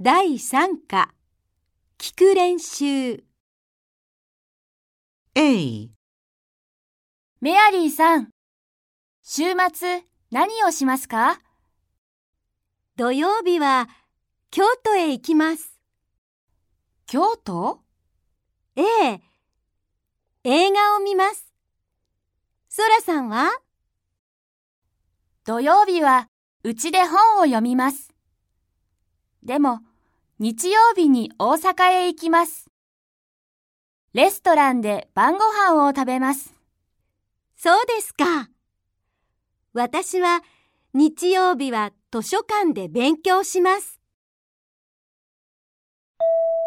第3課聞く練習 A、 メアリーさん、週末何をしますか？ 土曜日は京都へ行きます。 京都？ ええ、映画を見ます。そらさんは？ 土曜日はうちで本を読みます。でも、日曜日に大阪へ行きます。レストランで晩ご飯を食べます。 そうですか。私は日曜日は図書館で勉強します。